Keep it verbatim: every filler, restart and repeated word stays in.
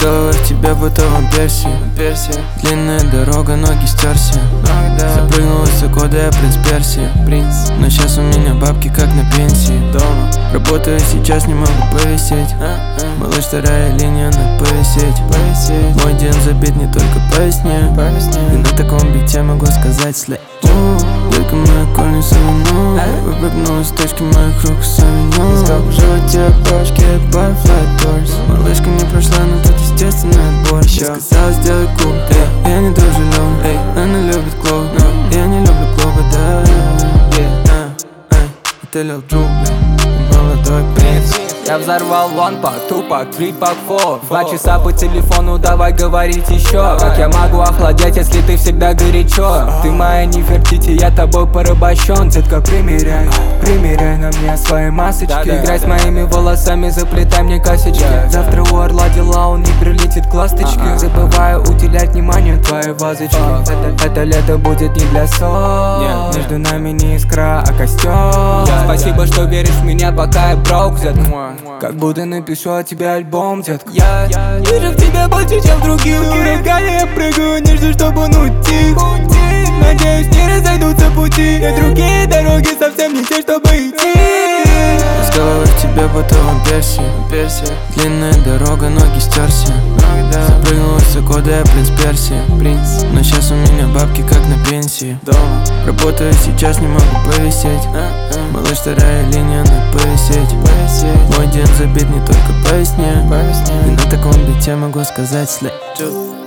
головы в тебя будто вампирси. Длинная дорога, ноги стерся. Запрыгнул высоко, да я принц Перси. Но сейчас у меня бабки как на пенсии. Дома работаю сейчас, не могу повисеть. Малыш, вторая линия, надо повисеть. Мой день забит не только по весне. И на таком бите могу сказать след. Только моя корни совину. Выпрыгнула с точки моих рук совину. В животе башки, butterfly doors. Малышка не прошла, но тут естественный отбор. Я сказал, сделай куб, эй, я не дружелюбный, эй, она любит клоу, но я не люблю клубы, да. Это Lil Drew, молодой принц. Я взорвал one pack, two pack, three pack, four. Два часа по телефону, давай говорить еще. Как я могу охладеть, если ты всегда горячо? Ты моя Нефертити, я тобой порабощен. Детка, примеряй, примеряй на мне свои масочки. Играй с моими волосами, заплетай мне косички. Завтра у орла дела, он не прилетит к ласточке. Забываю уделять внимание твоей вазочке. это, это лето будет не для ссор. Между нами не искра, а костер. Спасибо, что веришь в меня, пока я broke, детка. Как будто напишу о тебе альбом, детка. Я вижу в тебя больше, чем в других. В урагане я прыгаю, не жду, чтобы он утих. Надеюсь, не разойдутся пути. И другие дороги совсем не те, чтобы идти. С головы в тебя будто вампирси. Длинная дорога, ноги стерся. Запрыгнул высоко, да я принц Перси. Но сейчас у меня бабки как на пенсии. Дома работаю сейчас, не могу повисеть. Малыш, вторая линия, надо повисеть. Мой день забит не только по весне. И на таком бите могу сказать след.